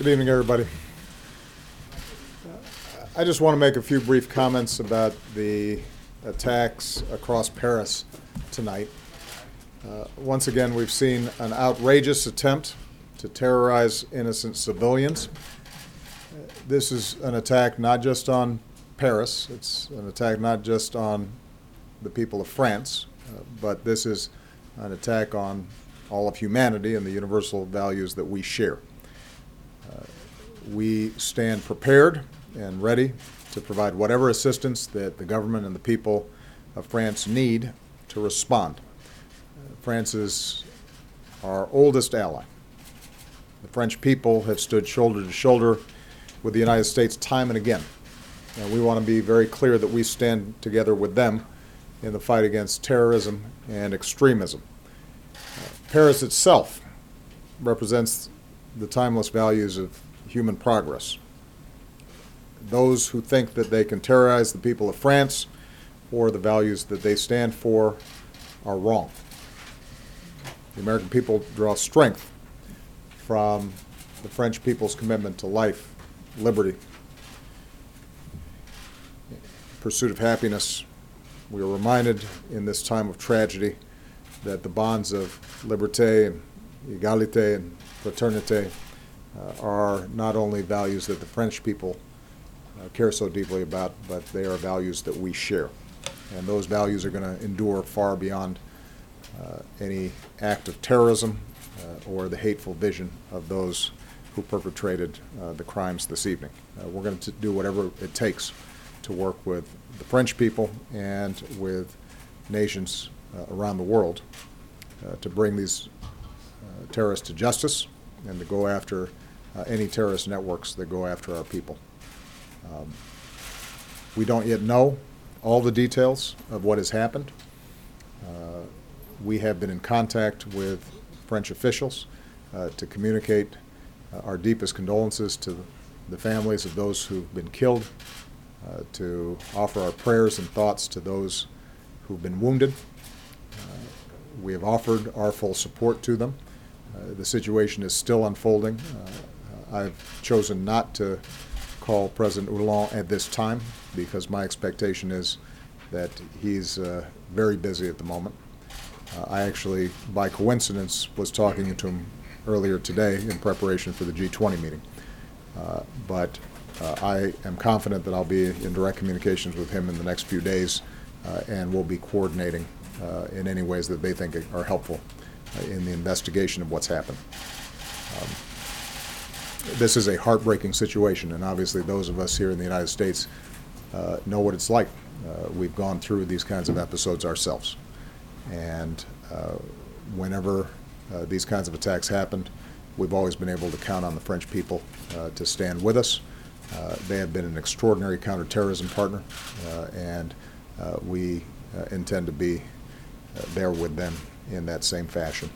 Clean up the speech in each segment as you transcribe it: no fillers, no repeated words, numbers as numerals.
Good evening, everybody. I just want to make a few brief comments about the attacks across Paris tonight. Once again, we've seen an outrageous attempt to terrorize innocent civilians. This is an attack not just on Paris, it's an attack not just on the people of France, but this is an attack on all of humanity and the universal values that we share. We stand prepared and ready to provide whatever assistance that the government and the people of France need to respond. France is our oldest ally. The French people have stood shoulder to shoulder with the United States time and again. And we want to be very clear that we stand together with them in the fight against terrorism and extremism. Paris itself represents the timeless values of human progress. Those who think that they can terrorize the people of France or the values that they stand for are wrong. The American people draw strength from the French people's commitment to life, liberty, pursuit of happiness. We are reminded in this time of tragedy that the bonds of liberté and égalité and fraternité are not only values that the French people care so deeply about, but they are values that we share. And those values are going to endure far beyond any act of terrorism or the hateful vision of those who perpetrated the crimes this evening. We're going to do whatever it takes to work with the French people and with nations around the world to bring these terrorists to justice and to go after any terrorist networks that go after our people. We don't yet know all the details of what has happened. We have been in contact with French officials to communicate our deepest condolences to the families of those who've been killed, to offer our prayers and thoughts to those who've been wounded. We have offered our full support to them. The situation is still unfolding. I've chosen not to call President Hollande at this time because my expectation is that he's very busy at the moment. I actually, by coincidence, was talking to him earlier today in preparation for the G20 meeting. But I am confident that I'll be in direct communications with him in the next few days, and we'll be coordinating in any ways that they think are helpful in the investigation of what's happened. This is a heartbreaking situation, and obviously those of us here in the United States know what it's like. We've gone through these kinds of episodes ourselves. And whenever these kinds of attacks happened, we've always been able to count on the French people to stand with us. They have been an extraordinary counterterrorism partner, and we intend to be there with them in that same fashion.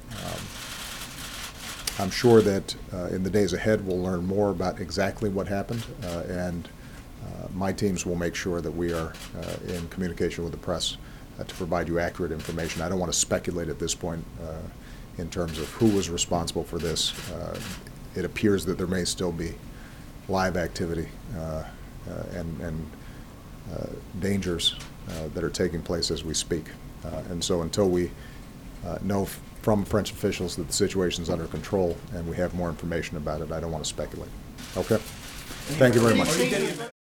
I'm sure that in the days ahead we'll learn more about exactly what happened, and my teams will make sure that we are in communication with the press to provide you accurate information. I don't want to speculate at this point in terms of who was responsible for this. It appears that there may still be live activity and dangers that are taking place as we speak. And so until we know from French officials that the situation is under control and we have more information about it, I don't want to speculate. Okay? Thank you very much.